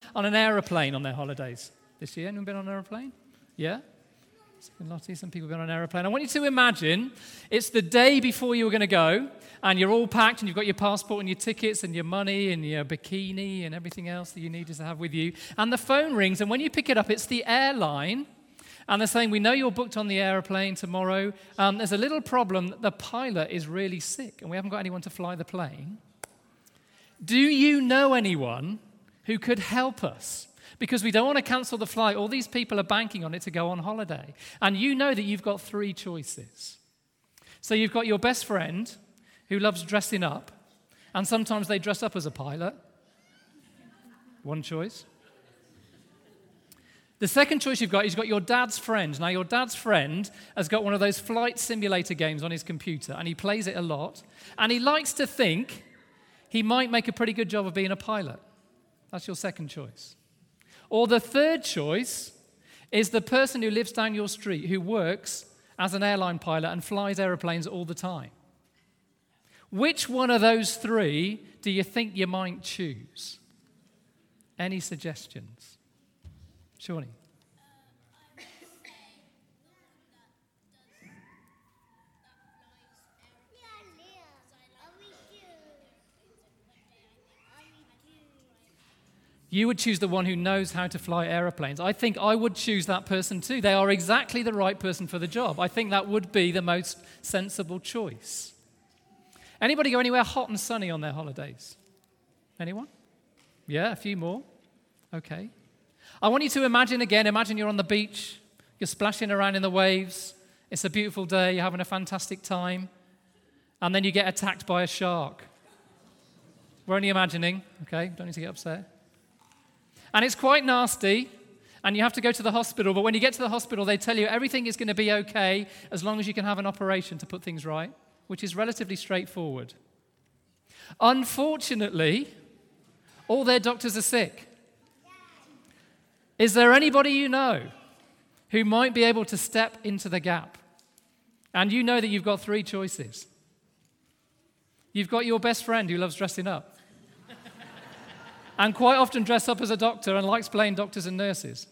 on an aeroplane on their holidays this year? Anyone been on an aeroplane? Yeah? Lottie, some people have been on an aeroplane. I want you to imagine it's the day before you were going to go, and you're all packed, and you've got your passport and your tickets and your money and your bikini and everything else that you need to have with you. And the phone rings, and when you pick it up, it's the airline, and they're saying, we know you're booked on the aeroplane tomorrow. There's a little problem. The pilot is really sick, and we haven't got anyone to fly the plane. Do you know anyone who could help us? Because we don't want to cancel the flight. All these people are banking on it to go on holiday. And you know that you've got three choices. So you've got your best friend who loves dressing up, and sometimes they dress up as a pilot. One choice. The second choice you've got your dad's friend. Now, your dad's friend has got one of those flight simulator games on his computer, and he plays it a lot. And he likes to think he might make a pretty good job of being a pilot. That's your second choice. Or the third choice is the person who lives down your street who works as an airline pilot and flies aeroplanes all the time. Which one of those three do you think you might choose? Any suggestions? Shawnee? You would choose the one who knows how to fly aeroplanes. I think I would choose that person too. They are exactly the right person for the job. I think that would be the most sensible choice. Anybody go anywhere hot and sunny on their holidays? Anyone? Yeah, a few more. Okay. I want you to imagine you're on the beach, you're splashing around in the waves, it's a beautiful day, you're having a fantastic time, and then you get attacked by a shark. We're only imagining, okay? Don't need to get upset. And it's quite nasty, and you have to go to the hospital. But when you get to the hospital, they tell you everything is going to be okay as long as you can have an operation to put things right, which is relatively straightforward. Unfortunately, all their doctors are sick. Is there anybody you know who might be able to step into the gap? And you know that you've got three choices. You've got your best friend who loves dressing up. And quite often dress up as a doctor and likes playing doctors and nurses.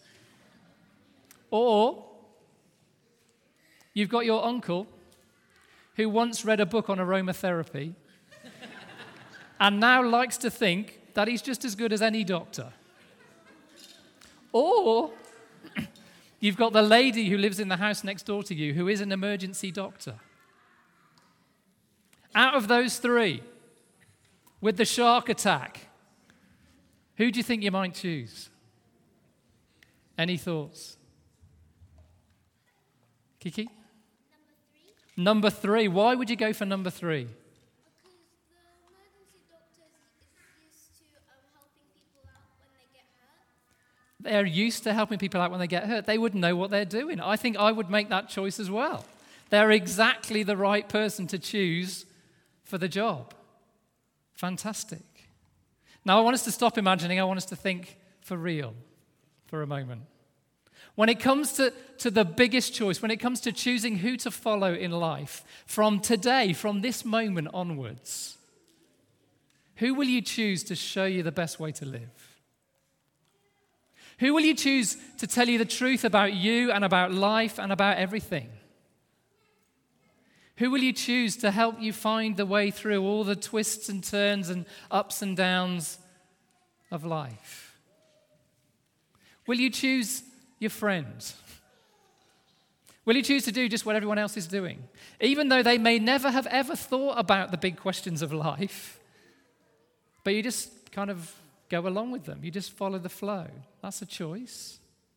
Or you've got your uncle who once read a book on aromatherapy and now likes to think that he's just as good as any doctor. Or you've got the lady who lives in the house next door to you who is an emergency doctor. Out of those three, with the shark attack, who do you think you might choose? Any thoughts? Kiki? Number three. Why would you go for number three? Because the emergency doctors is used to helping people out when they get hurt. They're used to helping people out when they get hurt. They wouldn't know what they're doing. I think I would make that choice as well. They're exactly the right person to choose for the job. Fantastic. Now, I want us to stop imagining. I want us to think for real for a moment. When it comes to the biggest choice, when it comes to choosing who to follow in life, from today, from this moment onwards, who will you choose to show you the best way to live? Who will you choose to tell you the truth about you and about life and about everything? Who will you choose to help you find the way through all the twists and turns and ups and downs of life? Will you choose your friends? Will you choose to do just what everyone else is doing? Even though they may never have ever thought about the big questions of life, but you just kind of go along with them. You just follow the flow. That's a choice.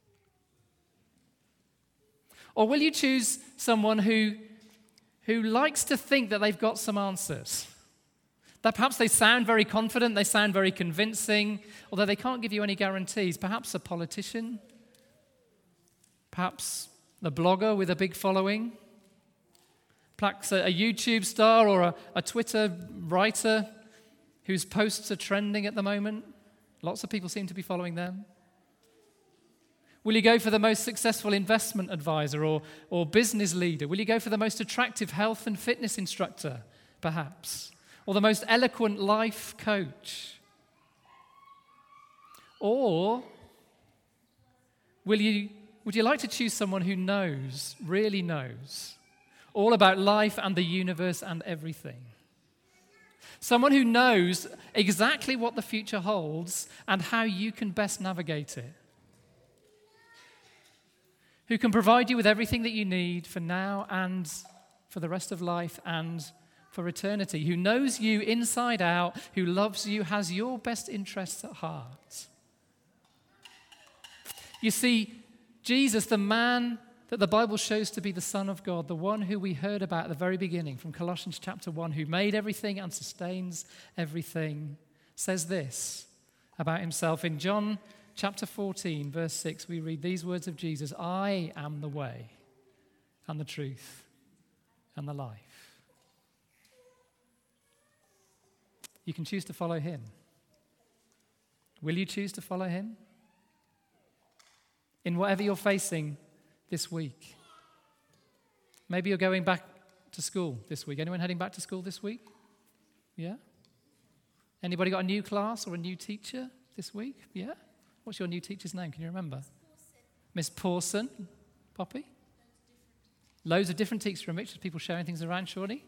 Or will you choose someone who likes to think that they've got some answers? That perhaps they sound very confident, they sound very convincing, although they can't give you any guarantees. Perhaps a politician, perhaps a blogger with a big following, perhaps a YouTube star or a Twitter writer whose posts are trending at the moment. Lots of people seem to be following them. Will you go for the most successful investment advisor or business leader? Will you go for the most attractive health and fitness instructor, perhaps? Or the most eloquent life coach? Or would you like to choose someone who knows, really knows, all about life and the universe and everything? Someone who knows exactly what the future holds and how you can best navigate it. Who can provide you with everything that you need for now and for the rest of life and for eternity. Who knows you inside out, who loves you, has your best interests at heart. You see, Jesus, the man that the Bible shows to be the Son of God, the one who we heard about at the very beginning from Colossians chapter 1, who made everything and sustains everything, says this about himself. In John chapter 14, verse 6, we read these words of Jesus: I am the way and the truth and the life. You can choose to follow him. Will you choose to follow him? In whatever you're facing this week. Maybe you're going back to school this week. Anyone heading back to school this week? Yeah? Anybody got a new class or a new teacher this week? Yeah? What's your new teacher's name? Can you remember? Miss Pawson. Poppy? Loads of different teachers from mixtures, people sharing things around, surely?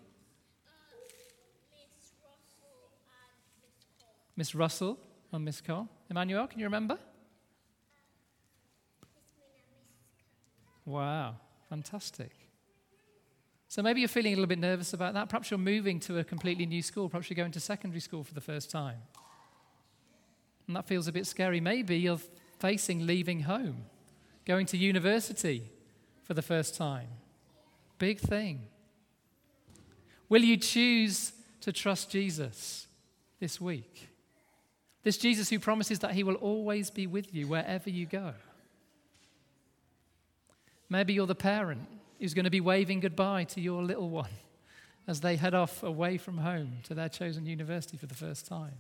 Miss Russell and Miss Cole. Emmanuel, can you remember? Wow, fantastic. So maybe you're feeling a little bit nervous about that. Perhaps you're moving to a completely new school. Perhaps you're going to secondary school for the first time. And that feels a bit scary. Maybe you're facing leaving home, going to university for the first time. Big thing. Will you choose to trust Jesus this week? This Jesus who promises that he will always be with you wherever you go. Maybe you're the parent who's going to be waving goodbye to your little one as they head off away from home to their chosen university for the first time.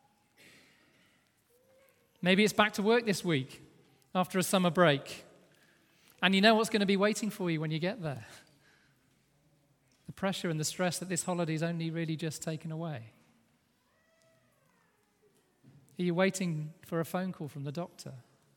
Maybe it's back to work this week after a summer break, and you know what's going to be waiting for you when you get there. The pressure and the stress that this holiday is only really just taken away. Are you waiting for a phone call from the doctor?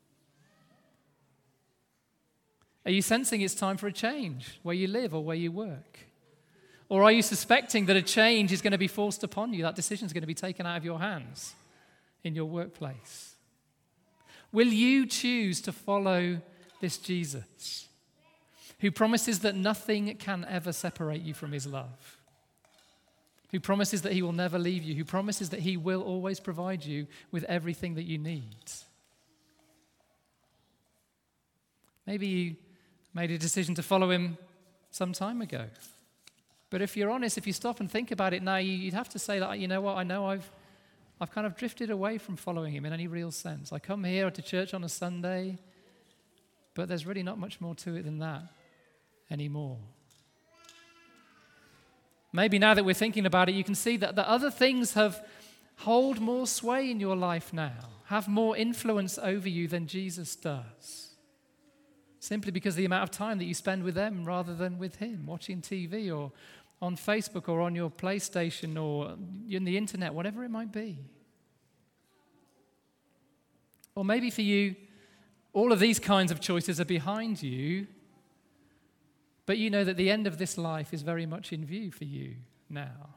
Are you sensing it's time for a change where you live or where you work? Or are you suspecting that a change is going to be forced upon you? That decision is going to be taken out of your hands in your workplace. Will you choose to follow this Jesus who promises that nothing can ever separate you from his love? Who promises that he will never leave you? Who promises that he will always provide you with everything that you need? Maybe you made a decision to follow him some time ago. But if you're honest, if you stop and think about it now, you'd have to say that, you know what, I know I've kind of drifted away from following him in any real sense. I come here to church on a Sunday, but there's really not much more to it than that anymore. Maybe now that we're thinking about it, you can see that the other things hold more sway in your life now, have more influence over you than Jesus does. Simply because of the amount of time that you spend with them rather than with him, watching TV or on Facebook or on your PlayStation or in the internet, whatever it might be. Or maybe for you, all of these kinds of choices are behind you, but you know that the end of this life is very much in view for you now.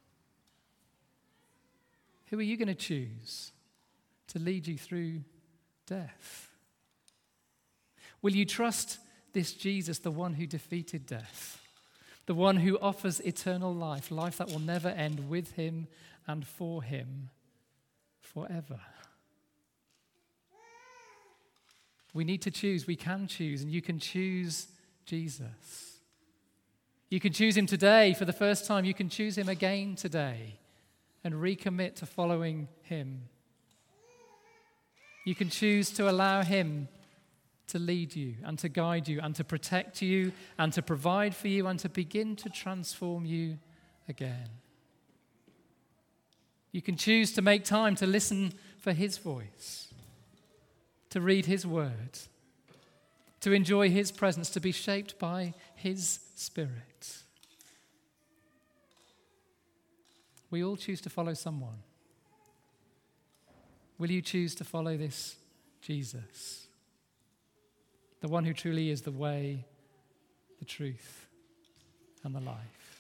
Who are you going to choose to lead you through death? Will you trust this Jesus, the one who defeated death, the one who offers eternal life, life that will never end, with him and for him forever? We need to choose. We can choose, and you can choose Jesus. You can choose him today for the first time. You can choose him again today and recommit to following him. You can choose to allow him to lead you and to guide you and to protect you and to provide for you and to begin to transform you again. You can choose to make time to listen for his voice, to read his word, to enjoy his presence, to be shaped by his Spirit. We all choose to follow someone. Will you choose to follow this Jesus? The one who truly is the way, the truth, and the life.